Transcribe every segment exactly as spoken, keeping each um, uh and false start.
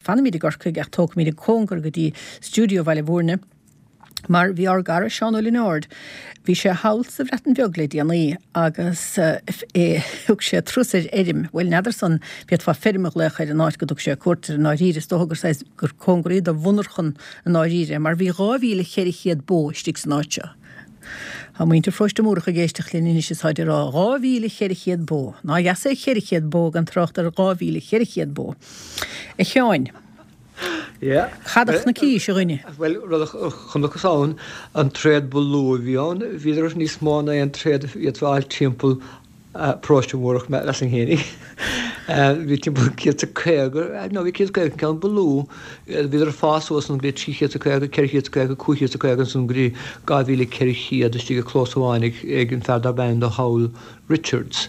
fanna mí gorcha ag tóg mí congur go dtí studio bhile bhórne. Mar bhí ar gar Seán Ó Líneord, bhí sé hawl sa bhreatan beagla díanaí agus é thug sé trúsir éirim bhfuil neidir san bead fá firmach le chuir an áit go dúg sé cuairtar an áiríre tógur sais gur congurí do bhunarchan an áiríre, mar bhí gáhíle cheirichéad bó stig san áitse. Ha muintir froiste múracha géisteach linn is is haidir á gáhíle cheirichéad bó. Ná gas é cheirichéad bó gan trocht ar gáhíle cheirichéad bó. E cheáin. Yeah. Chadach na cí se rinne. Well, chunachas án an tréad bolúhíán, víidir níos mána an tréad iadháil timppel próiste mórach me leis an hénig. Bhí timppel céad a céagar, nó bhí céad céagan ceann bolú, víidir fásos an grí tríchéad a céaga, ceirchéad a céaga, cúchéad a céagan san grí gáhíle ceirchéad a stíga clósáháinnig ag an fear band a Howell Richards.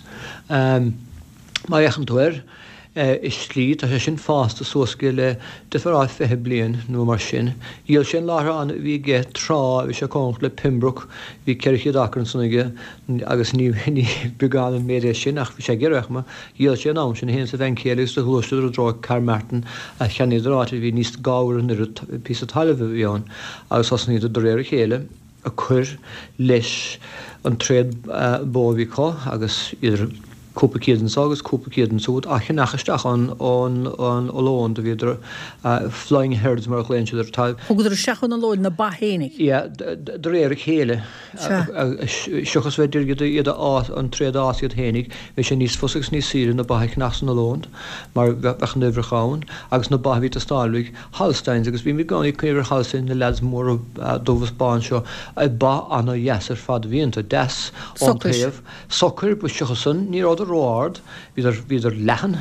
Má echan tuair, is slí a sé sin fásta sósca le de fará fethe blian nó mar sin. Díal sin láthair an bhí ge trá bhí sé conch le Pembroke, bhí ceirchéad acran sanige agus ní beáin an méréis sin ach bhí sé ggéireachma, díal sin ná sin hén sa bhain céalagus do glúisteú a dráid Carmartin a cheanidirráte bhí níos gáhar an pí a talamh bhíán agus os níad do réir chéile a chur leis an tréad bóhíá agus idir cúpa céadan agus cúpa céadan súd a chin nachasteach an an olóin do bhíidir flying herds mar léintse idir tá. Thugad ar seachan an lóid na bahénig? Ie, do réir chéile. Seochas bheith dirgad iad an tréad ásiad hénig, bhí sé níos fusagus níos síre na bahaich nach an olóin, mar bheith an uimhre cháin, agus na bahvíit a stáluig Hallsteins, agus bhí mí gáinnig chuir Hallstein na leads mór dómhas bán seo a ba anna yes ar fad bhíonanta des an taobh. Soccer bu seochasan ní rád rád, bhíidir lehan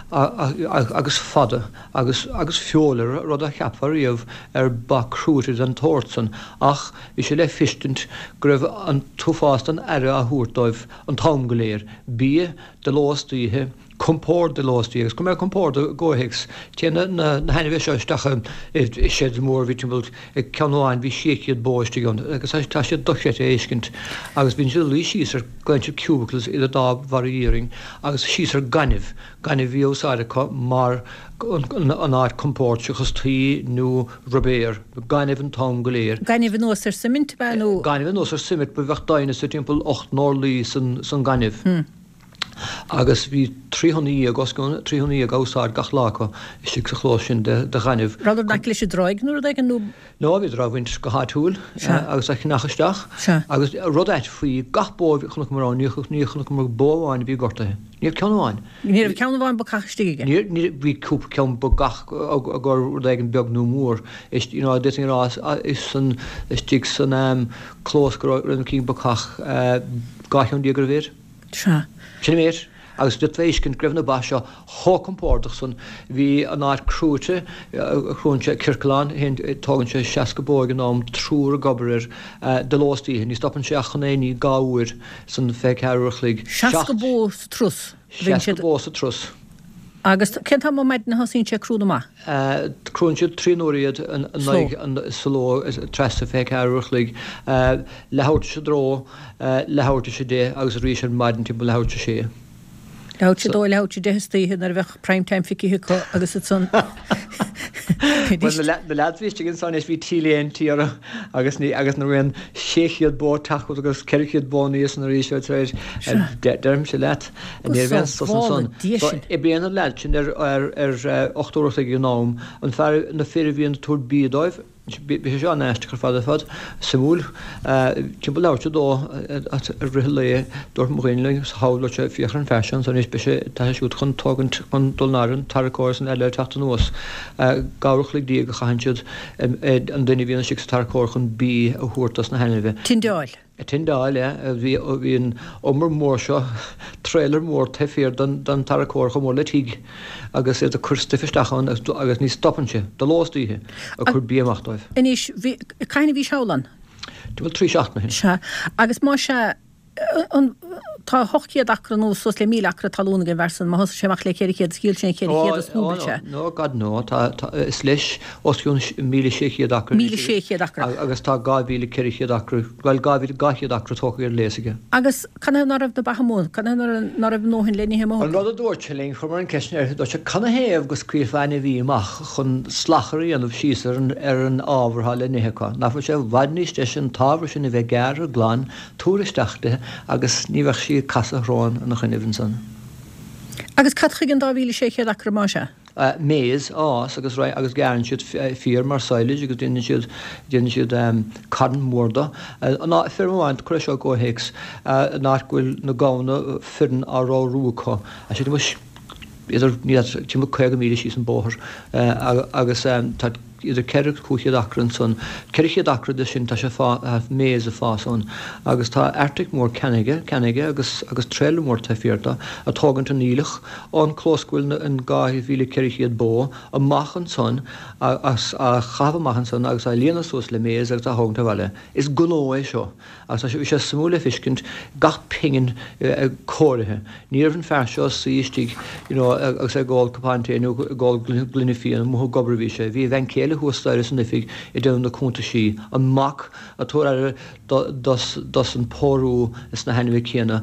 agus fada, agus fiolair rud a cheapar íomh ar ba chrúirid an tórsan, ach bhí sé le fistant go raibh an túfást an aire a thuairtáibh an támgoléir, bí de lóstaíthe, compór de lóstaí, go mé compór de ggóhés, téanna na haine bheith seisteach is sé mór vitimúil ag ceanháin bhí siiciad bóiste gan, agus tá sé dochét éiscint, agus bhín sé lí síar gaiintir cubicles idir dá variíring, agus síar ganibh, ganibh bhí ósáideá mar an áid compórt chus tí nó robéir, ganibh an támgoléir. Ganibh an ósar simint nó? Ganibh an ósar simint bu bheith daine sa timppel ocht nórlí san ganibh. Agus bhí tríhonnaí agus tríhonnaí gásáid gach lácha is si sa chlósin de ganibh. Ráidir nach lei sé droig nuair ag an nó? No, bhí ráhaint go háúil agus a nachaisteach, agus rudéit faoi gach bóh chunach marrán níoch níoch mar bóháin bhí gortathe. Níor ceanháin. Níor ceanháin ba cachastíige? Níor bhí cúp ceann ba gach a gur ag an beag nó mór. Is dit rás is san istí san clós go rinne cí ba cach gaian díagar bhéir. Se. Sin méir, agus dit bhéiscin gribhna ba seo thócompórdach san bhí an áid crúte chrúnte Kirkláin hen tágann sé seaca bóg an ám trúr gobarir de lóstaí, ní stoppan sé a chunéí gáúir san fé ceirúchlig. Seaca bó trus? Seaca bó sa trus. Agus cén tá maid na hasín sé crúda má? Crúnte tríóíad an sló tresta fé ceirúchlig, lehabhairt sé dró, lehabhairt sé dé agus rí sé maidin tí lehabhairt sé. Lehabhairt sé dó lehabhairt sé déthaí ar bheith primetime fici agus it son. Na leadhíiste gin san is bhí tíléon tíara agus ní agus na rion séchiad bó taú agus ceirchiad bóníos na ríisio tréid derm se leat a ní bhéan san. I bíana leid sin ar ochtúirta gnám an fear na féirbhíon túr bídóibh, Bhí sé an éiste chu fada fad samúl timp leirte dó rilé dúir mgéinling hála sé fiochan fashion san is be sé taisiút chun tógant chun dulnárin tarcóir san eile teachta nuas. Gáhachlig dí go chaintid an duine bhíonna si tarcóir chun bí a thuirtas na henimh. Tindáil. Tindáil bhí bhíon omar mór seo trailer mór teifir den tarcóir go mór le tíig agus é a chustifisteachán agus ní stoppanse de lóstaíthe a chur bíamachtáibh. Inis caiinna bhí seálan? Tu bhfuil trí seachna hin. Se agus má se tá hochiad acra nó sos le mí acra talúna gan versan má hosa séach le chéir chéad scíil sin chéir chéad a snúbilte. No gad nó is leis osún míle séchiad acra. Míle séchiad acra. Agus tá gáhíle ceirichéad acra, gáil gáhíle gachiad acra tócha ar léige. Agus canna ná raibh de bahamún, canna ná raibh nóhin lení he mó. An rud a dúirtelín chumar an ceisneir, dá se canna héamh gus cuiomhhaine bhíach chun slacharí anmh síosar ar an ábhartha le nitheá. Nafu sé bhaidníos de sin tábhar sin a bheith gear glán túristeachta agus níbheh si casarráin nach chuinehn san. Agus catchaigh an dáhíle séchiad acra má se? Méas ás agus ra agus garan siad fír mar saoilis agus duine siad duine siad carn mórda. Ná firmháint chu seo ggóhéics náhfuil na gána firn árá rúá a si idir tí chuige míle sí an bóthir agus idir ceir chuchiad acran son ceirchiad acra de sin tá sé méas a fáson agus tá airrtaigh mór cenige cenige agus agus tréile mór taíirta a tágant an nílech ón chlóscuil an gáhí bhíle ceirchiad bó a machchan son as a chabhamachchan son agus a líana sos le méas agus a háganta bhile. Is gonó é seo agus sé sé smúla fiscint gach pingin cóirithe. Níor an fear seo síistí agus é gáil capáintéanú gáil glunne fian mú gobrahí sé, bhí bhain céile huasteir san ifig I dom na cúnta sí an mac a tó ar dos an pórú is na henmh chéana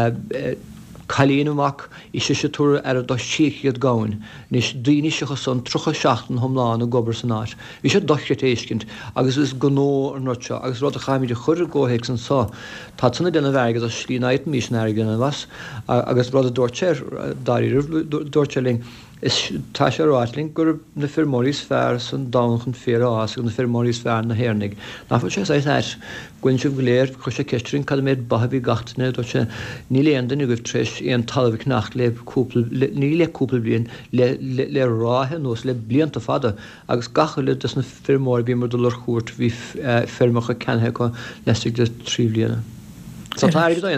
chalíonach I sé sé túr ar a do síchiad gáin, nís daoine secha san trocha seachtain thomláán a gobar san áit. Bhí sé dochreat éiscint agus is gonó ar nutse, agus rud a chaimiidir chur ggóhéic san sá. Tá sanna denna bhegus a slínaid mís na gan was agus rud a dúirteir daíirh dúirteling. Is tá sé ráitling gur na firmórís fearr san dáchan fér ás go na firmórís fearr na héirnig. Nafu sé éis gin se bléir chu sé ceistrin cad méid bahabí gatainine do se ní léandan goibh tris on talbh nacht le ní le cúpla blion le ráthe nós le blianta fada agus gachaile dus na firmór bhí mar do lur chuirt hí firmacha cethe go leistigh de trí bliana. Cad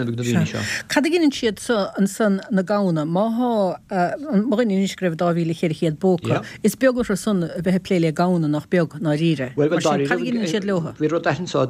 ginn siad an san na gána máth marin inskribh dáhíle chéir chéad bóca. Is begur san bheit pléile gána nach beag na ríre. ginn siad leha. Bhí roiá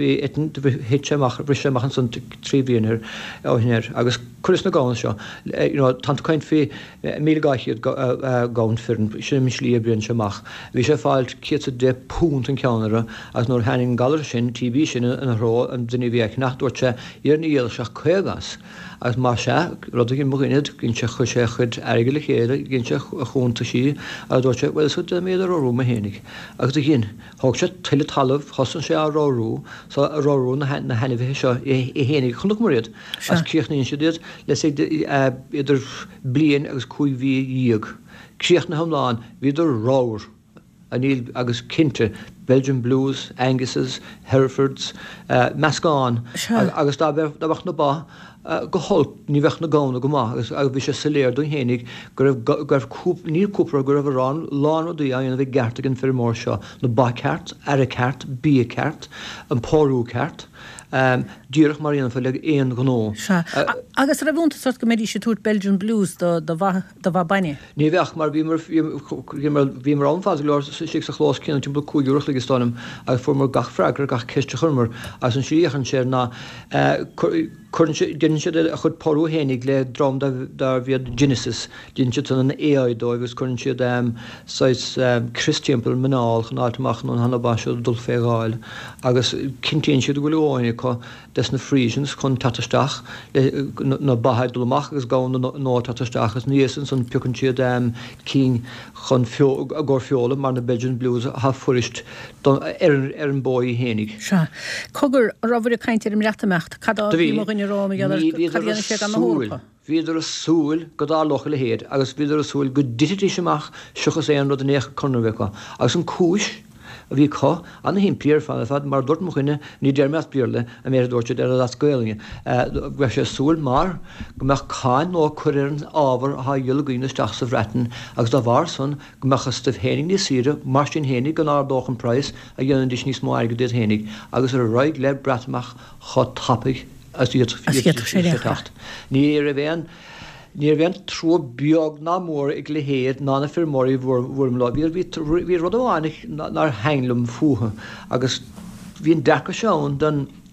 hí hitseach brisemachchan san tríbíonar áhinir agus churis na gána seo. Tá chuint fé mí gaichiad gáin firn sin mis lí brion semach. Bhí sé fáilt cé de pún an ceanara as nóair hening galar sin tíbí sin an rá an duine bhíag nachtúirte Iar ní dhéal seach chuigas agus má se rud gin mughiniad ginn se chu sé chud aige le chéile ginn se chunta sí a dúirte bhfuil su méidir óúma hénig. Agus a gin thug se tuile talamh thosan sé a rárú sa a rárú na henimhé seo I hénig chunach mariad as cíochnaíonn si déad le idir blion agus chuimhí díag. Cíoch na thomláin híidir ráir a níl agus cinnte Belgian Blues, Angus's, Herefords, uh, Mascán, agus dá bheith na ba go holt ní bheith na gána go má, agus a bhí sé saléir don hénig gur níorúpra gur bh rán lán dí a bheith gceart an firmór seo na ba ceart, ar a ceart, bí ceart, an pórú ceart. Um, Dúrach mar íana le éon gó. Agus ra bhúnta sort go médí sé túirt Belgian Blues do bha baine. Ní bheach mar bhí bhí mar anfáil leir si sa chlós cin timp cúúach le stanam a formar gach freigur gach ceiste chumar as an síochan sé ná chun si a chud porú hénig le drom dar bhíad Genesis dín si an éid dóigus chun siad Christiampel menáil chun átamach nó hana baisio dul féáil agus cintíonn siad go leáine chu des na frísins chun tatasteach na bahaid dolamach agus gáin nó tatasteach as níosan san picann siad cí chun a gur feola mar na Belgian Blues ha furist ar an bóí hénig. Se Cogur rahar a caiintear am reatamecht cadá bhí mo rinne rá sé an hópa. Bhíidir a súil go dá locha le héad agus bhíidir a súil go dití semach suchas é an rud a nécha chunarheá agus an cúis a bhí có anna hín pír fan fad mar dúirt mo chuine ní déirmeas bíorla a mé dúirte ar a scoilinge. Bheith sé súil mar go meach cáin nó chuir an ábhar a dhéla gcuoineisteach sa bhreatain agus dá bhar son go mechas do hénig ní sire mar sin hénig an ádóchan preis a dhéanaan dis níos mó aige dé hénig agus ar a roiig le bretamach cho tapig as dúirt tacht. Ní ar a bhéan Níor bhéan trú beag ná mór ag le héad ná na firmóí bhfuirm lá. Bhí rud amháinnig nar henglumm fuha agus bhíon decha seán den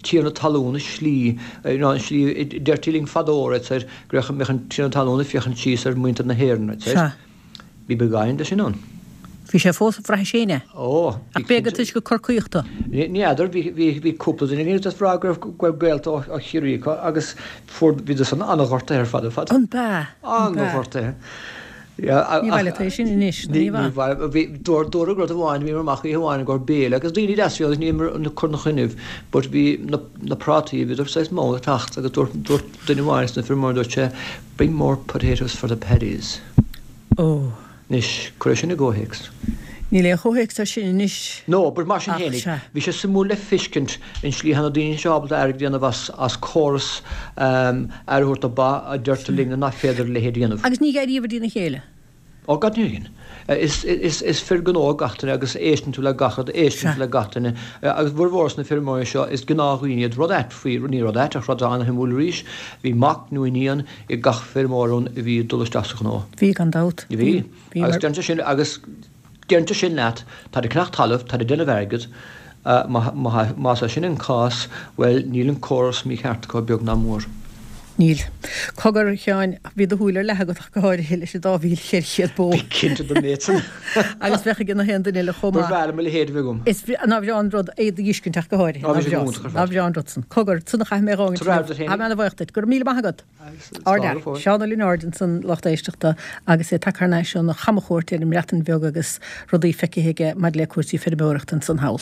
tíanna talúna slí ná slí deirtíling fadóra ar grecha mechan tíanna talúna fiochan síos ar muinte na héirna. Bhí begáin de sin an. Bhí sé fós fre séine? Ó. A béga tuis go corcuíochta? Níidir bhí cúpla in gé frágrah go béalt á chiúíá agus fu bhí san anhharta ar fada fad. An ba. Anhharta. Ní bhile sin inis dúir dú grot bháin bhí marach í bháin gur béle, agus daoine deisfiú ní na chuna chuineh, bud bhí na prátaí bhíidir seis mó tacht agus dúir duine bháin na fir mór dúirte bring more potatoes for the paddies. Ó. Nis chuir sin na ggóhéics. Ní le chohéics ar sin inis. No, bud mar sin hénig. Bhí sé simú le fiscint in slí hena daoine seábal airg déanamh as choras airthirt a ba a deirta lína na féidir le héadíanamh. Agus ní gairíomh dína chéile? Ó gad nígin. Is is fir gan ó gatainna agus éistin tú le gachad éistin le gatainna agus bhór bhórs na firmáir seo is gnághíiad rodét faoi ní rodét a chradána himúil ríis, bhí mac nuíon i gach firmórún a bhí dulasteach nó. Bhí gan dát. Bhí. Agus deanta sin agus deanta sin leat tá i cnacht talamh tá i duine bhegad má sin an cás bhfuil níl an choras mí cheart go beag ná mór. Níl. Cogar cheáin bhí do thuúlar lethe go goáir heile sé dáhíil chéir chiad bó. Cinnte do métan. Agus bhecha gin na hen ile chomá. Bhile me le héad bhigum. Is ná bhreán rud éiad dhíiscinnteach go háir. Ná bhreán rudsan. Cogar tuna chaith mé ráin. A mena bhachtid gur míle maithagad. Arda, Seána Lynn Ardenson lochta éisteachta agus é tacarnéis seo na chamachúirte im reatan bheog agus rudaí feicehéige mad le cuasí fir beoireachtan san hail.